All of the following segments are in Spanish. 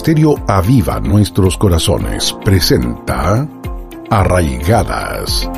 Ministerio Aviva Nuestros Corazones presenta Arraigadas.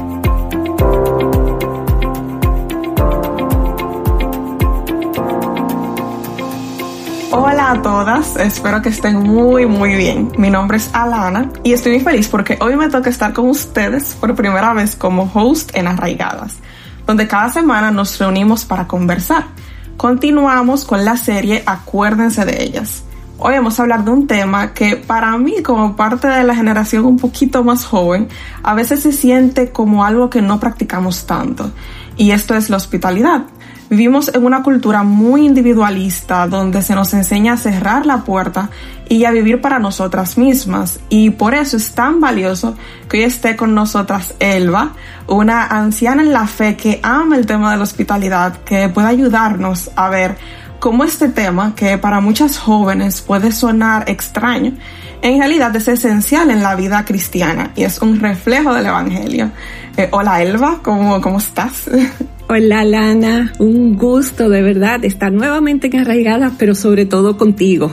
Hola a todas, espero que estén muy bien. Mi nombre es Alana y estoy muy feliz porque hoy me toca estar con ustedes por primera vez como host en Arraigadas, donde cada semana nos reunimos para conversar. Continuamos con la serie Acuérdense de ellas. Hoy vamos a hablar de un tema que para mí, como parte de la generación un poquito más joven, a veces se siente como algo que no practicamos tanto, y esto es la hospitalidad. Vivimos en una cultura muy individualista donde se nos enseña a cerrar la puerta y a vivir para nosotras mismas, y por eso es tan valioso que hoy esté con nosotras Elba, una anciana en la fe que ama el tema de la hospitalidad, que puede ayudarnos a ver cómo este tema, que para muchas jóvenes puede sonar extraño, en realidad es esencial en la vida cristiana y es un reflejo del Evangelio. Hola Elba, ¿cómo estás? Hola Lana, un gusto de verdad estar nuevamente en Arraigadas, pero sobre todo contigo.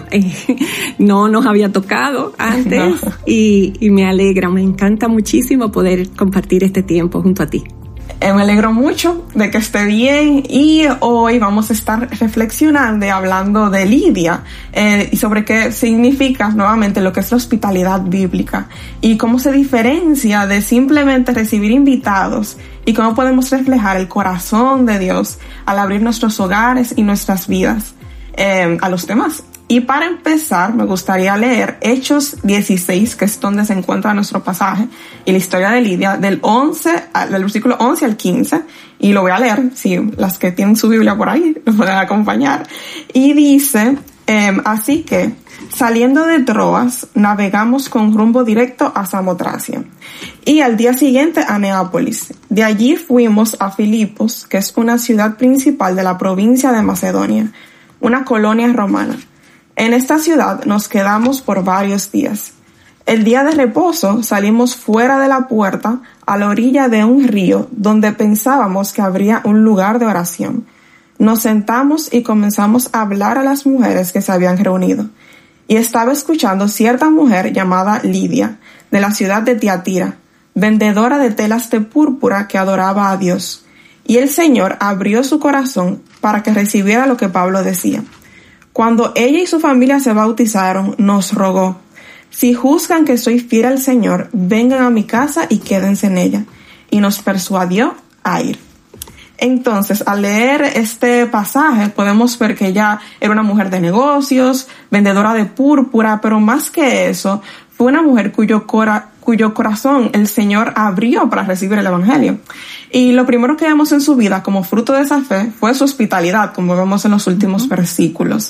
No nos había tocado antes y me alegra, me encanta muchísimo poder compartir este tiempo junto a ti. Me alegro mucho de que esté bien y hoy vamos a estar reflexionando y hablando de Lidia y sobre qué significa nuevamente lo que es la hospitalidad bíblica y cómo se diferencia de simplemente recibir invitados y cómo podemos reflejar el corazón de Dios al abrir nuestros hogares y nuestras vidas a los demás. Y para empezar, me gustaría leer Hechos 16, que es donde se encuentra nuestro pasaje, y la historia de Lidia, del versículo 11 al 15, y lo voy a leer, si las que tienen su Biblia por ahí nos pueden acompañar. Y dice, así que, saliendo de Troas, navegamos con rumbo directo a Samotracia, y al día siguiente a Neápolis. De allí fuimos a Filipos, que es una ciudad principal de la provincia de Macedonia, una colonia romana. En esta ciudad nos quedamos por varios días. El día de reposo salimos fuera de la puerta a la orilla de un río donde pensábamos que habría un lugar de oración. Nos sentamos y comenzamos a hablar a las mujeres que se habían reunido. Y estaba escuchando cierta mujer llamada Lidia, de la ciudad de Tiatira, vendedora de telas de púrpura que adoraba a Dios. Y el Señor abrió su corazón para que recibiera lo que Pablo decía. Cuando ella y su familia se bautizaron, nos rogó: si juzgan que soy fiel al Señor, vengan a mi casa y quédense en ella. Y nos persuadió a ir. Entonces, al leer este pasaje, podemos ver que ella era una mujer de negocios, vendedora de púrpura, pero más que eso, fue una mujer cuyo corazón el Señor abrió para recibir el Evangelio. Y lo primero que vemos en su vida como fruto de esa fe fue su hospitalidad, como vemos en los últimos versículos.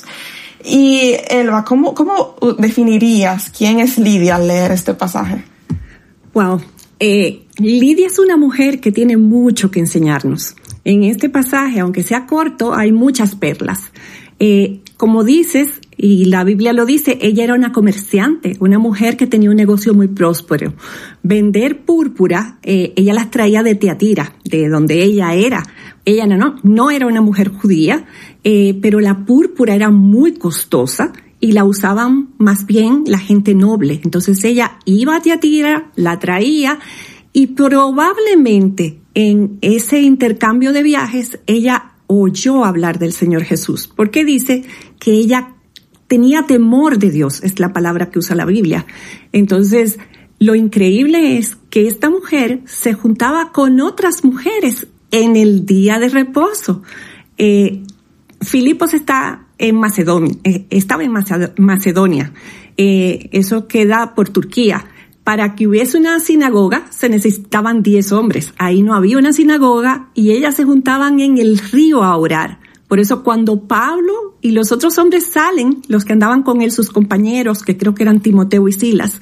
Y Elba, ¿cómo definirías quién es Lidia al leer este pasaje? Wow. Lidia es una mujer que tiene mucho que enseñarnos. En este pasaje, aunque sea corto, hay muchas perlas. Como dices, y la Biblia lo dice, ella era una comerciante, una mujer que tenía un negocio muy próspero. Vender púrpura, ella las traía de Tiatira, de donde ella era. Ella no era una mujer judía, pero la púrpura era muy costosa y la usaban más bien la gente noble. Entonces ella iba a Tiatira, la traía, y probablemente en ese intercambio de viajes ella oyó hablar del Señor Jesús, porque dice que ella tenía temor de Dios, es la palabra que usa la Biblia. Entonces, lo increíble es que esta mujer se juntaba con otras mujeres en el día de reposo. Filipos estaba en Macedonia. Eso queda por Turquía. Para que hubiese una sinagoga se necesitaban 10 hombres. Ahí no había una sinagoga y ellas se juntaban en el río a orar. Por eso cuando Pablo y los otros hombres salen, los que andaban con él, sus compañeros, que creo que eran Timoteo y Silas,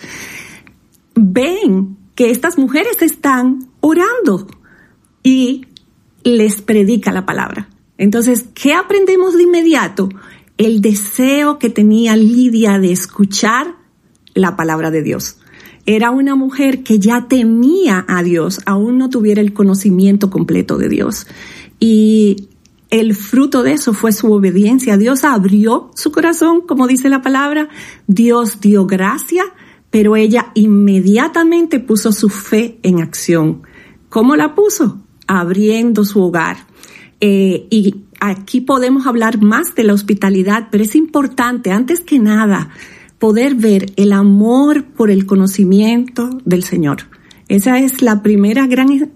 ven que estas mujeres están orando y les predica la palabra. Entonces, ¿qué aprendemos de inmediato? El deseo que tenía Lidia de escuchar la palabra de Dios. Era una mujer que ya temía a Dios, aún no tuviera el conocimiento completo de Dios. Y el fruto de eso fue su obediencia. Dios abrió su corazón, como dice la palabra. Dios dio gracia, pero ella inmediatamente puso su fe en acción. ¿Cómo la puso? Abriendo su hogar. Y aquí podemos hablar más de la hospitalidad, pero es importante, antes que nada, poder ver el amor por el conocimiento del Señor. Esa es la primera gran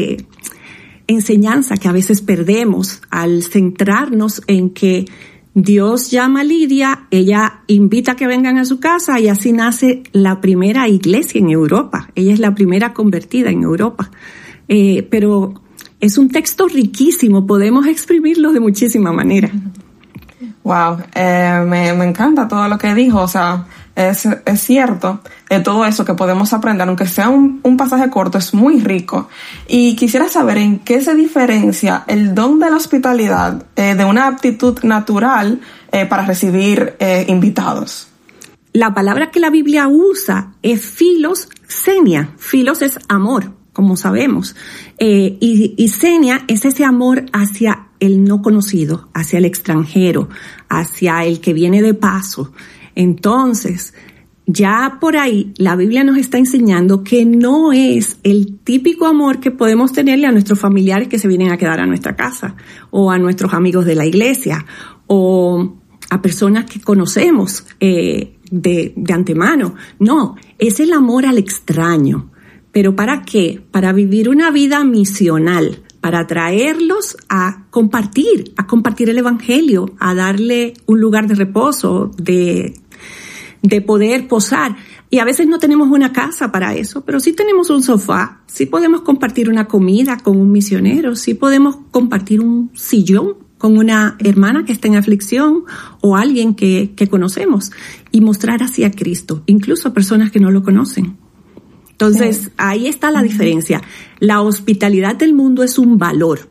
enseñanza que a veces perdemos al centrarnos en que Dios llama a Lidia, ella invita a que vengan a su casa y así nace la primera iglesia en Europa. Ella es la primera convertida en Europa. Pero es un texto riquísimo, podemos exprimirlo de muchísima manera. Wow, me encanta todo lo que dijo, o sea, es cierto, todo eso que podemos aprender, aunque sea un pasaje corto, es muy rico. Y quisiera saber en qué se diferencia el don de la hospitalidad de una aptitud natural para recibir invitados. La palabra que la Biblia usa es philos, xenia. Philos es amor, como sabemos, y xenia es ese amor hacia el no conocido, hacia el extranjero, hacia el que viene de paso. Entonces, ya por ahí la Biblia nos está enseñando que no es el típico amor que podemos tenerle a nuestros familiares que se vienen a quedar a nuestra casa, o a nuestros amigos de la iglesia, o a personas que conocemos de antemano. No, es el amor al extraño. ¿Pero para qué? Para vivir una vida misional, para traerlos a compartir el evangelio, a darle un lugar de reposo, de poder posar. Y a veces no tenemos una casa para eso, pero sí tenemos un sofá, sí podemos compartir una comida con un misionero, sí podemos compartir un sillón con una hermana que está en aflicción o alguien que conocemos y mostrar así a Cristo, incluso a personas que no lo conocen. Entonces, ahí está la diferencia. La hospitalidad del mundo es un valor.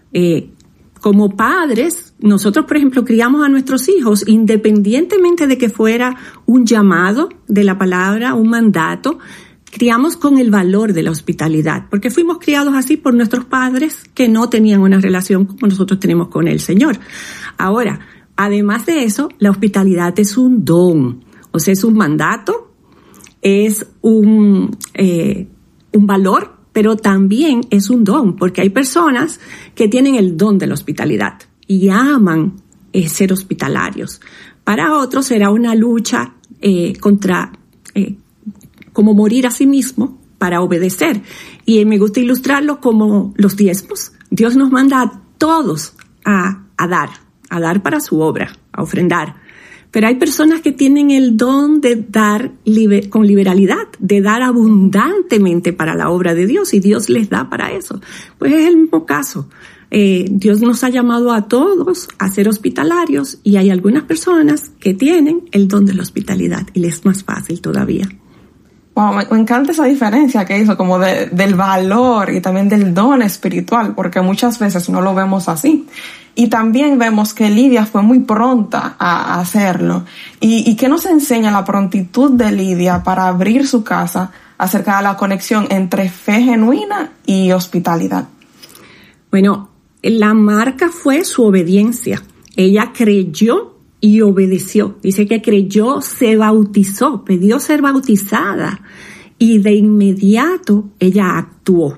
Como padres, nosotros, por ejemplo, criamos a nuestros hijos independientemente de que fuera un llamado de la palabra, un mandato, criamos con el valor de la hospitalidad, porque fuimos criados así por nuestros padres que no tenían una relación como nosotros tenemos con el Señor. Ahora, además de eso, la hospitalidad es un don, o sea, es un mandato, es un valor, pero también es un don, porque hay personas que tienen el don de la hospitalidad y aman ser hospitalarios. Para otros será una lucha contra como morir a sí mismo para obedecer. Y me gusta ilustrarlo como los diezmos. Dios nos manda a todos a dar para su obra, a ofrendar. Pero hay personas que tienen el don de dar con liberalidad, de dar abundantemente para la obra de Dios, y Dios les da para eso. Pues es el mismo caso. Dios nos ha llamado a todos a ser hospitalarios, y hay algunas personas que tienen el don de la hospitalidad y les es más fácil todavía. Wow, me encanta esa diferencia que hizo, como del valor y también del don espiritual, porque muchas veces no lo vemos así. Y también vemos que Lidia fue muy pronta a hacerlo. ¿Y qué nos enseña la prontitud de Lidia para abrir su casa acerca de la conexión entre fe genuina y hospitalidad? Bueno, la marca fue su obediencia. Ella creyó y obedeció. Dice que creyó, se bautizó, pidió ser bautizada y de inmediato ella actuó.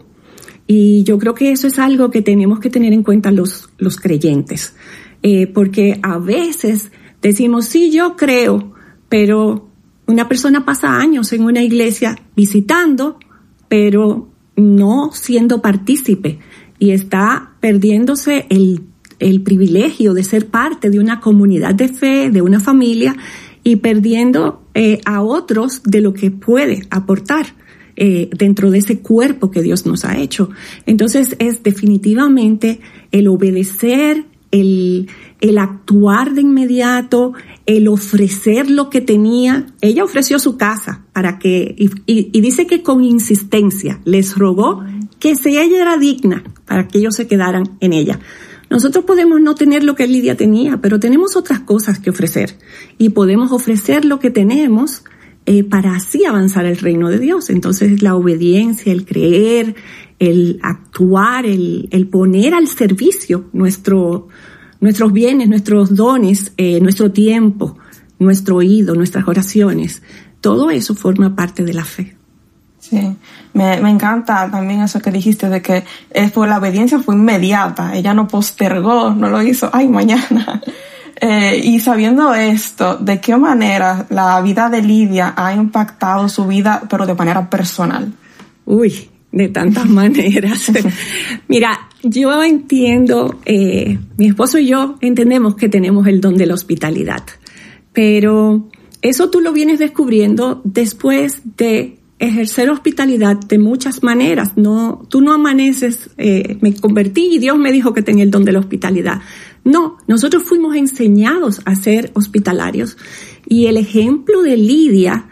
Y yo creo que eso es algo que tenemos que tener en cuenta los creyentes, porque a veces decimos, sí, yo creo, pero una persona pasa años en una iglesia visitando, pero no siendo partícipe, y está perdiéndose el privilegio de ser parte de una comunidad de fe, de una familia, y perdiendo a otros de lo que puede aportar dentro de ese cuerpo que Dios nos ha hecho. Entonces es definitivamente el obedecer, el actuar de inmediato, el ofrecer lo que tenía. Ella ofreció su casa para que, y dice que con insistencia les rogó que si ella era digna para que ellos se quedaran en ella. Nosotros podemos no tener lo que Lidia tenía, pero tenemos otras cosas que ofrecer, y podemos ofrecer lo que tenemos para así avanzar el reino de Dios. Entonces la obediencia, el creer, el actuar, el poner al servicio nuestros bienes, nuestros dones, nuestro tiempo, nuestro oído, nuestras oraciones, todo eso forma parte de la fe. Sí, me encanta también eso que dijiste de que la obediencia fue inmediata, ella no postergó, no lo hizo, mañana. Y sabiendo esto, ¿de qué manera la vida de Lidia ha impactado su vida, pero de manera personal? Uy, de tantas maneras. Mira, yo entiendo, mi esposo y yo entendemos que tenemos el don de la hospitalidad, pero eso tú lo vienes descubriendo después de ejercer hospitalidad de muchas maneras. Tú no amaneces, me convertí y Dios me dijo que tenía el don de la hospitalidad. No, nosotros fuimos enseñados a ser hospitalarios y el ejemplo de Lidia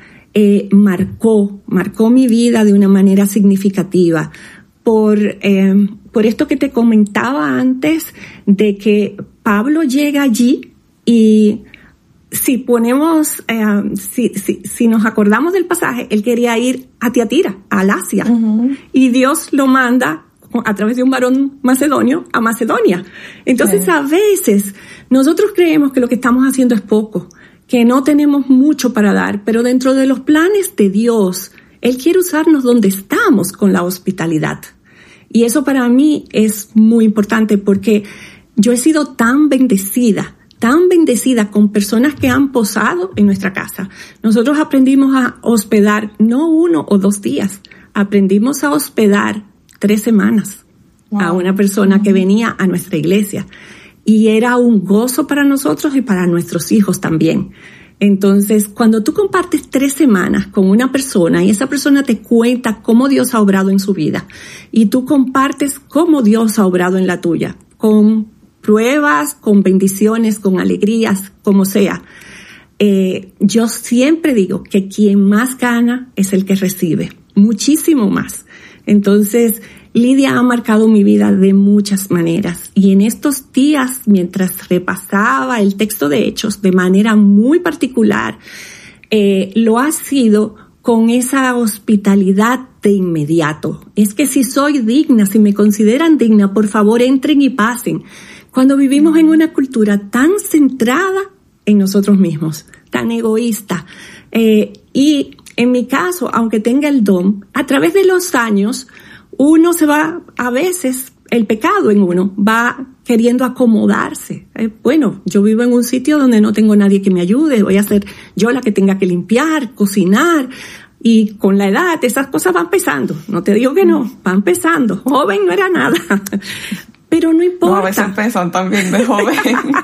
marcó mi vida de una manera significativa por esto que te comentaba antes de que Pablo llega allí y si ponemos, si nos acordamos del pasaje, él quería ir a Tiatira, al Asia, y Dios lo manda a través de un varón macedonio a Macedonia. Entonces, a veces nosotros creemos que lo que estamos haciendo es poco, que no tenemos mucho para dar, pero dentro de los planes de Dios, Él quiere usarnos donde estamos con la hospitalidad. Y eso para mí es muy importante porque yo he sido tan bendecida con personas que han posado en nuestra casa. Nosotros aprendimos a hospedar no 1 o 2 días, aprendimos a hospedar 3 semanas a una persona que venía a nuestra iglesia. Y era un gozo para nosotros y para nuestros hijos también. Entonces, cuando tú compartes 3 semanas con una persona y esa persona te cuenta cómo Dios ha obrado en su vida y tú compartes cómo Dios ha obrado en la tuya, con pruebas, con bendiciones, con alegrías, como sea. Yo siempre digo que quien más gana es el que recibe, muchísimo más. Entonces, Lidia ha marcado mi vida de muchas maneras. Y en estos días, mientras repasaba el texto de Hechos de manera muy particular, lo ha sido con esa hospitalidad de inmediato. Es que si soy digna, si me consideran digna, por favor entren y pasen. Cuando vivimos en una cultura tan centrada en nosotros mismos, tan egoísta, y en mi caso, aunque tenga el don, a través de los años, uno se va, a veces, el pecado en uno va queriendo acomodarse. Bueno, yo vivo en un sitio donde no tengo nadie que me ayude, voy a ser yo la que tenga que limpiar, cocinar, y con la edad esas cosas van pesando. No te digo que no, van pesando. Joven no era nada. Pero no importa. No, a veces pesan también de joven.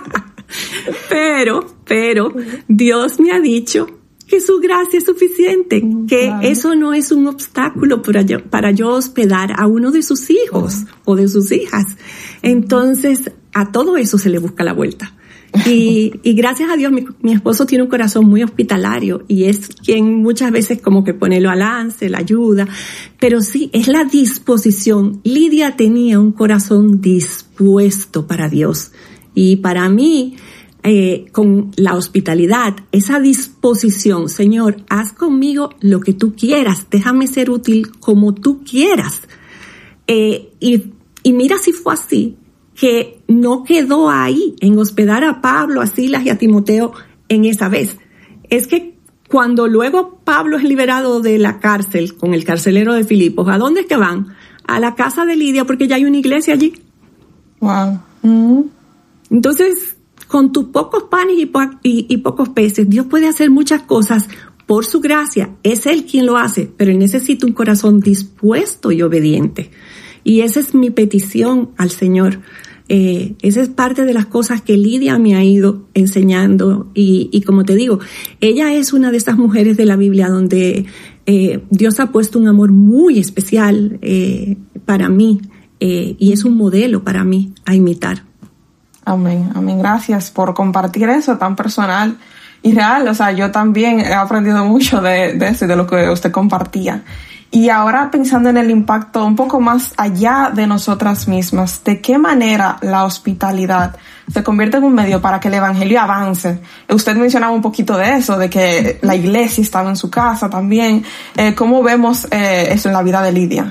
Pero Dios me ha dicho que su gracia es suficiente, que eso no es un obstáculo para yo hospedar a uno de sus hijos o de sus hijas. Entonces, a todo eso se le busca la vuelta. Y gracias a Dios, mi esposo tiene un corazón muy hospitalario y es quien muchas veces como que pone el balance, la ayuda. Pero sí, es la disposición. Lidia tenía un corazón dispuesto para Dios. Y para mí, con la hospitalidad, esa disposición, Señor, haz conmigo lo que tú quieras, déjame ser útil como tú quieras. Y mira si fue así, que no quedó ahí en hospedar a Pablo, a Silas y a Timoteo en esa vez. Es que cuando luego Pablo es liberado de la cárcel con el carcelero de Filipos, ¿a dónde es que van? A la casa de Lidia, porque ya hay una iglesia allí. Wow. Entonces, con tus pocos panes y pocos peces, Dios puede hacer muchas cosas por su gracia. Es Él quien lo hace, pero Él necesita un corazón dispuesto y obediente. Y esa es mi petición al Señor. Esa es parte de las cosas que Lidia me ha ido enseñando. Y como te digo, ella es una de esas mujeres de la Biblia donde Dios ha puesto un amor muy especial para mí. Y es un modelo para mí a imitar. Amén, amén. Gracias por compartir eso tan personal. Y real, o sea, yo también he aprendido mucho de eso y de lo que usted compartía. Y ahora pensando en el impacto un poco más allá de nosotras mismas, ¿de qué manera la hospitalidad se convierte en un medio para que el evangelio avance? Usted mencionaba un poquito de eso, de que la iglesia estaba en su casa también. ¿Cómo vemos eso en la vida de Lidia?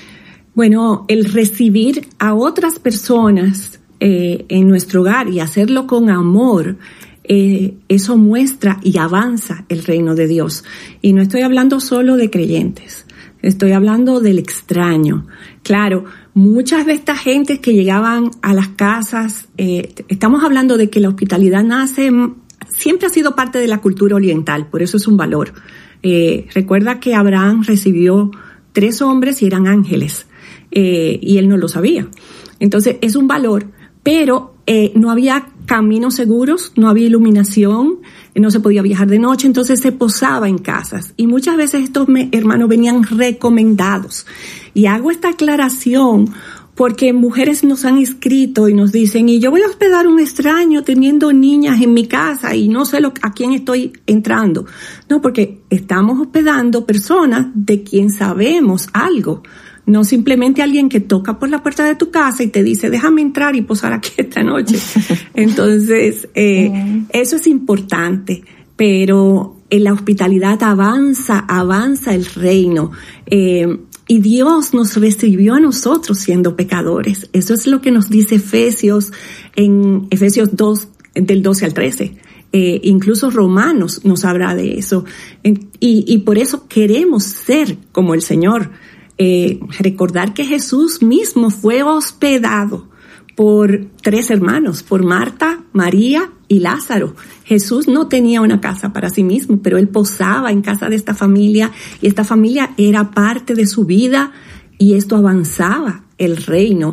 Bueno, el recibir a otras personas en nuestro hogar y hacerlo con amor, eso muestra y avanza el reino de Dios. Y no estoy hablando solo de creyentes. Estoy hablando del extraño. Claro, muchas de estas gentes que llegaban a las casas, estamos hablando de que la hospitalidad siempre ha sido parte de la cultura oriental, por eso es un valor. Recuerda que Abraham recibió 3 hombres y eran ángeles, y él no lo sabía. Entonces es un valor, pero no había caminos seguros, no había iluminación, no se podía viajar de noche, entonces se posaba en casas. Y muchas veces estos hermanos venían recomendados. Y hago esta aclaración porque mujeres nos han escrito y nos dicen, y yo voy a hospedar a un extraño teniendo niñas en mi casa y no sé a quién estoy entrando. No, porque estamos hospedando personas de quien sabemos algo. No simplemente alguien que toca por la puerta de tu casa y te dice, déjame entrar y posar aquí esta noche. Entonces, eso es importante, pero en la hospitalidad avanza el reino. Y Dios nos recibió a nosotros siendo pecadores. Eso es lo que nos dice Efesios, en Efesios 2, del 12 al 13. Incluso Romanos nos habla de eso. Y por eso queremos ser como el Señor. Recordar que Jesús mismo fue hospedado por 3 hermanos, por Marta, María y Lázaro. Jesús no tenía una casa para sí mismo, pero él posaba en casa de esta familia y esta familia era parte de su vida y esto avanzaba el reino.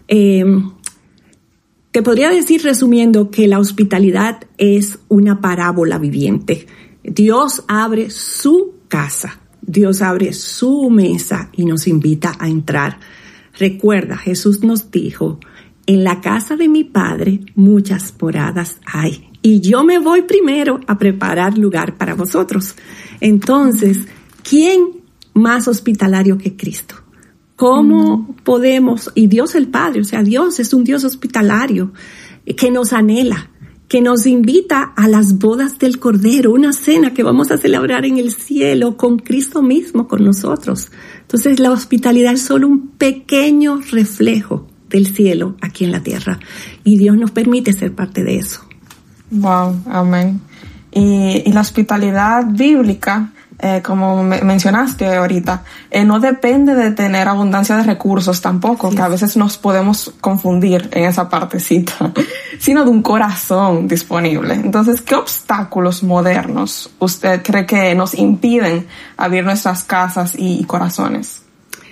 Te podría decir, resumiendo, que la hospitalidad es una parábola viviente. Dios abre su casa. Dios abre su mesa y nos invita a entrar. Recuerda, Jesús nos dijo, en la casa de mi Padre muchas moradas hay. Y yo me voy primero a preparar lugar para vosotros. Entonces, ¿quién más hospitalario que Cristo? ¿Cómo podemos? Y Dios el Padre, o sea, Dios es un Dios hospitalario que nos anhela, que nos invita a las bodas del Cordero, una cena que vamos a celebrar en el cielo con Cristo mismo, con nosotros. Entonces la hospitalidad es solo un pequeño reflejo del cielo aquí en la tierra. Y Dios nos permite ser parte de eso. Wow, amén. Y la hospitalidad bíblica, como mencionaste ahorita, no depende de tener abundancia de recursos tampoco, sí, que a veces nos podemos confundir en esa partecita, sino de un corazón disponible. Entonces, ¿qué obstáculos modernos usted cree que nos impiden abrir nuestras casas y corazones?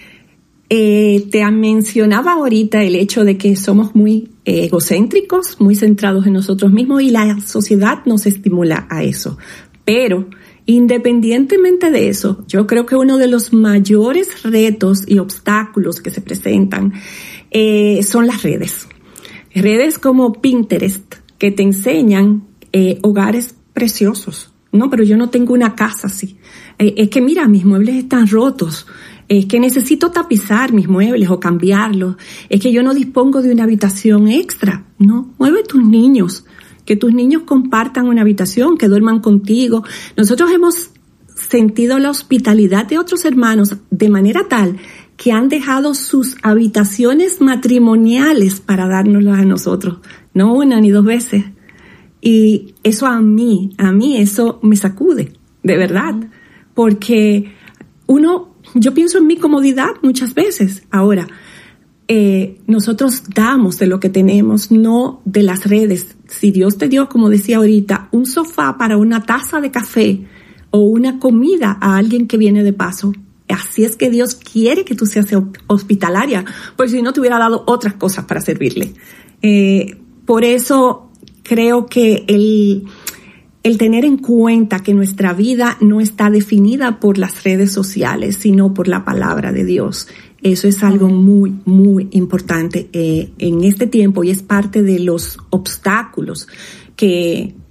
Te mencionaba ahorita el hecho de que somos muy egocéntricos, muy centrados en nosotros mismos y la sociedad nos estimula a eso. Pero independientemente de eso, yo creo que uno de los mayores retos y obstáculos que se presentan son las redes. Redes como Pinterest, que te enseñan hogares preciosos. No, pero yo no tengo una casa así. Es que mira, mis muebles están rotos. Es que necesito tapizar mis muebles o cambiarlos. Es que yo no dispongo de una habitación extra. No, mueve tus niños. Que tus niños compartan una habitación, que duerman contigo. Nosotros hemos sentido la hospitalidad de otros hermanos de manera tal que han dejado sus habitaciones matrimoniales para dárnoslas a nosotros. No una ni 2 veces. Y eso a mí eso me sacude, de verdad. Porque yo pienso en mi comodidad muchas veces. Ahora, nosotros damos de lo que tenemos, no de las redes. Si Dios te dio, como decía ahorita, un sofá para una taza de café o una comida a alguien que viene de paso, así es que Dios quiere que tú seas hospitalaria, porque si no te hubiera dado otras cosas para servirle. Por eso creo que el tener en cuenta que nuestra vida no está definida por las redes sociales, sino por la palabra de Dios. Eso es algo muy, muy importante en este tiempo y es parte de los obstáculos que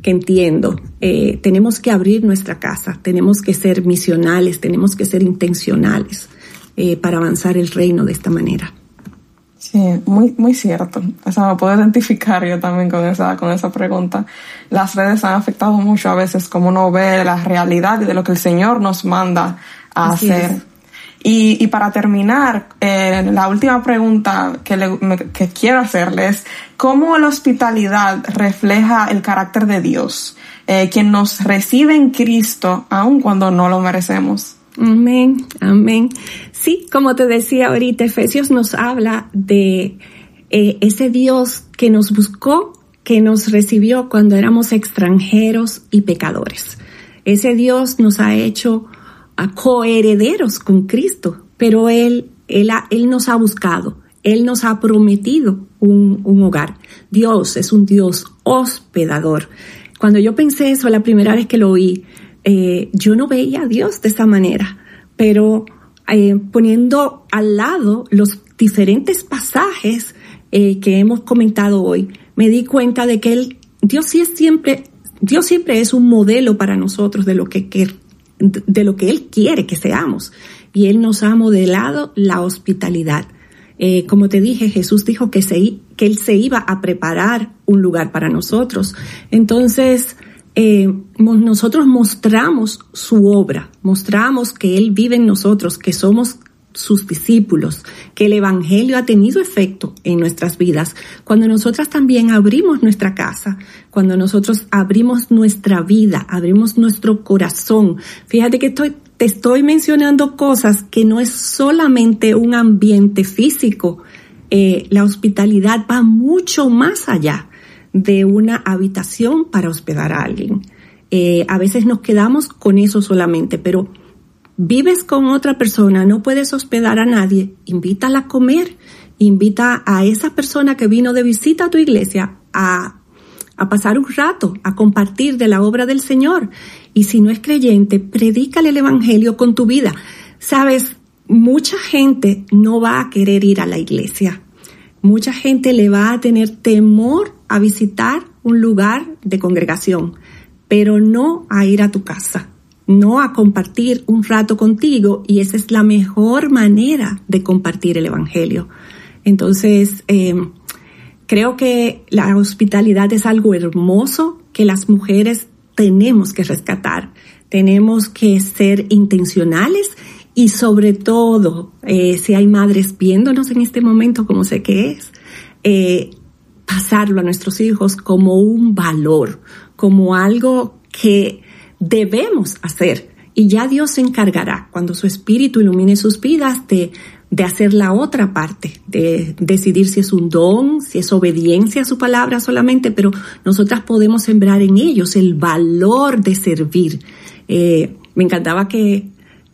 que entiendo. Tenemos que abrir nuestra casa, tenemos que ser misionales, tenemos que ser intencionales para avanzar el reino de esta manera. Sí, muy, muy cierto. O sea, me puedo identificar yo también con esa pregunta. Las redes han afectado mucho a veces como uno ve la realidad y de lo que el Señor nos manda a hacer. Y para terminar, la última pregunta que quiero hacerle es, ¿cómo la hospitalidad refleja el carácter de Dios, quien nos recibe en Cristo aun cuando no lo merecemos? Amén, amén. Sí, como te decía ahorita, Efesios nos habla de ese Dios que nos buscó, que nos recibió cuando éramos extranjeros y pecadores. Ese Dios nos ha hecho coherederos con Cristo, pero Él nos ha buscado, Él nos ha prometido un hogar. Dios es un Dios hospedador. Cuando yo pensé eso la primera vez que lo oí, yo no veía a Dios de esa manera, pero poniendo al lado los diferentes pasajes que hemos comentado hoy, me di cuenta de que Dios siempre es un modelo para nosotros de lo que Él quiere que seamos, y Él nos ha modelado la hospitalidad. Como te dije, Jesús dijo que Él se iba a preparar un lugar para nosotros. Entonces, nosotros mostramos su obra, mostramos que Él vive en nosotros, que somos sus discípulos, que el Evangelio ha tenido efecto en nuestras vidas. Cuando nosotras también abrimos nuestra casa, cuando nosotros abrimos nuestra vida, abrimos nuestro corazón. Fíjate que te estoy mencionando cosas que no es solamente un ambiente físico. La hospitalidad va mucho más allá de una habitación para hospedar a alguien. A veces nos quedamos con eso solamente, pero vives con otra persona, no puedes hospedar a nadie, invítala a comer, invita a esa persona que vino de visita a tu iglesia a pasar un rato, a compartir de la obra del Señor. Y si no es creyente, predícale el Evangelio con tu vida. Sabes, mucha gente no va a querer ir a la iglesia. Mucha gente le va a tener temor a visitar un lugar de congregación, pero no a ir a tu casa, no a compartir un rato contigo, y esa es la mejor manera de compartir el Evangelio. Entonces, creo que la hospitalidad es algo hermoso que las mujeres tenemos que rescatar, tenemos que ser intencionales. Y sobre todo, si hay madres viéndonos en este momento, como sé que es, pasarlo a nuestros hijos como un valor, como algo que debemos hacer. Y ya Dios se encargará, cuando su Espíritu ilumine sus vidas, de hacer la otra parte, de decidir si es un don, si es obediencia a su palabra solamente, pero nosotras podemos sembrar en ellos el valor de servir. Me encantaba que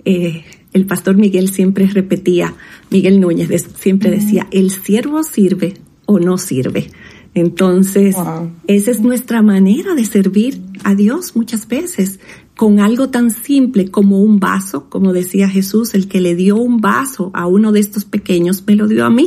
el pastor Miguel siempre repetía, Miguel Núñez siempre decía, el siervo sirve o no sirve. Entonces, esa es nuestra manera de servir a Dios muchas veces, con algo tan simple como un vaso, como decía Jesús, el que le dio un vaso a uno de estos pequeños me lo dio a mí.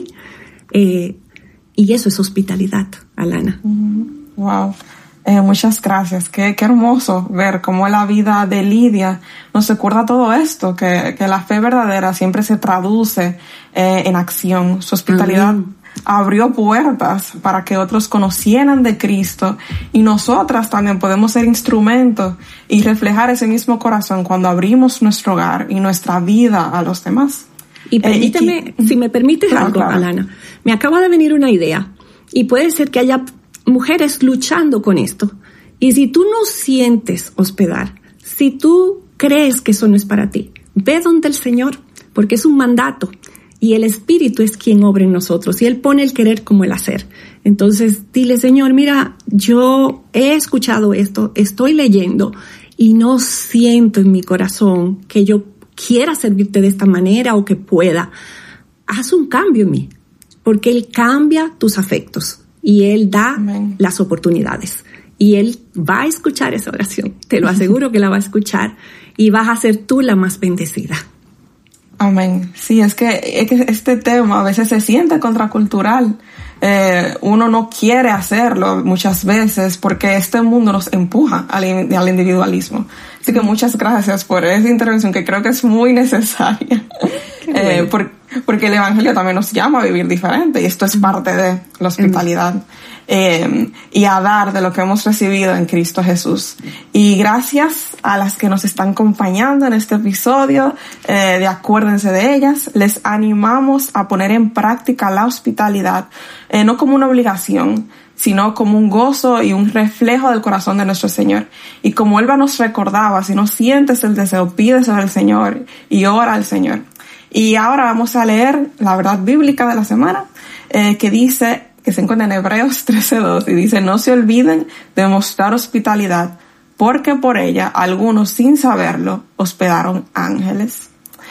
Y eso es hospitalidad, Alana. Wow. Muchas gracias. Qué hermoso ver cómo la vida de Lidia nos recuerda todo esto, que la fe verdadera siempre se traduce en acción. Su hospitalidad abrió puertas para que otros conocieran de Cristo, y nosotras también podemos ser instrumentos y reflejar ese mismo corazón cuando abrimos nuestro hogar y nuestra vida a los demás. Y permíteme, si me permites algo, Alana, me acaba de venir una idea, y puede ser que haya mujeres luchando con esto. Y si tú no sientes hospedar, si tú crees que eso no es para ti, ve donde el Señor, porque es un mandato. Y el Espíritu es quien obra en nosotros, y Él pone el querer como el hacer. Entonces, dile, Señor, mira, yo he escuchado esto, estoy leyendo, y no siento en mi corazón que yo quiera servirte de esta manera o que pueda. Haz un cambio en mí, porque Él cambia tus afectos, y Él da las oportunidades. Y Él va a escuchar esa oración, te lo aseguro que la va a escuchar, y vas a ser tú la más bendecida. Amén. Sí, es que este tema a veces se siente contracultural, uno no quiere hacerlo muchas veces porque este mundo nos empuja al individualismo. Así que muchas gracias por esa intervención que creo que es muy necesaria. Bueno. Porque el Evangelio también nos llama a vivir diferente y esto es parte de la hospitalidad. Y a dar de lo que hemos recibido en Cristo Jesús. Y gracias a las que nos están acompañando en este episodio, acuérdense de ellas, les animamos a poner en práctica la hospitalidad, no como una obligación, sino como un gozo y un reflejo del corazón de nuestro Señor. Y como Elba nos recordaba, si no sientes el deseo, pídeselo al Señor y ora al Señor. Y ahora vamos a leer la verdad bíblica de la semana, que dice, que se encuentra en Hebreos 13:2, y dice: no se olviden de mostrar hospitalidad, porque por ella algunos sin saberlo hospedaron ángeles.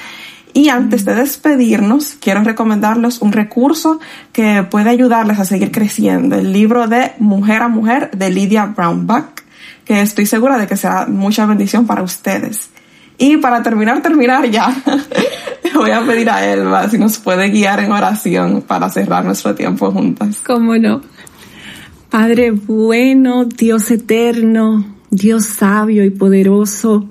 Y antes de despedirnos, quiero recomendarles un recurso que puede ayudarles a seguir creciendo, el libro de Mujer a Mujer de Lydia Brownback, que estoy segura de que será mucha bendición para ustedes. Y para terminar ya, voy a pedir a Elba si nos puede guiar en oración para cerrar nuestro tiempo juntas. ¿Cómo no? Padre bueno, Dios eterno, Dios sabio y poderoso,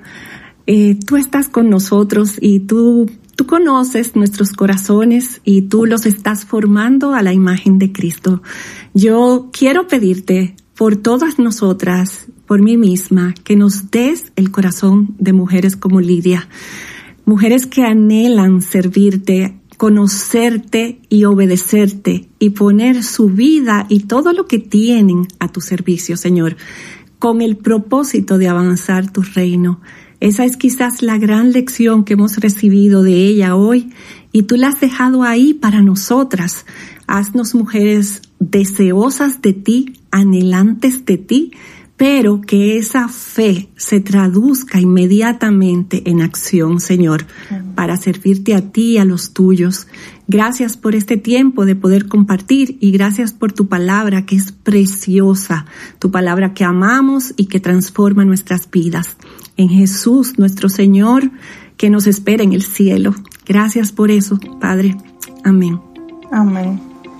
tú estás con nosotros y tú conoces nuestros corazones y tú los estás formando a la imagen de Cristo. Yo quiero pedirte por todas nosotras, por mí misma, que nos des el corazón de mujeres como Lydia, mujeres que anhelan servirte, conocerte y obedecerte y poner su vida y todo lo que tienen a tu servicio, Señor, con el propósito de avanzar tu reino. Esa es quizás la gran lección que hemos recibido de ella hoy y tú la has dejado ahí para nosotras. Haznos mujeres deseosas de ti, anhelantes de ti, pero que esa fe se traduzca inmediatamente en acción, Señor, para servirte a ti y a los tuyos. Gracias por este tiempo de poder compartir y gracias por tu palabra que es preciosa, tu palabra que amamos y que transforma nuestras vidas. En Jesús, nuestro Señor, que nos espera en el cielo. Gracias por eso, Padre. Amén. Amén.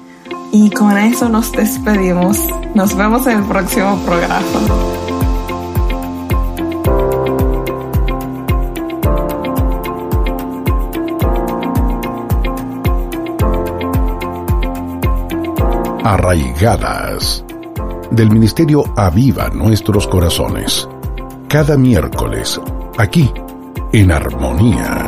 Y con eso nos despedimos. Nos vemos en el próximo programa. Arraigadas, del Ministerio Aviva Nuestros Corazones. Cada miércoles, aquí, en Armonía.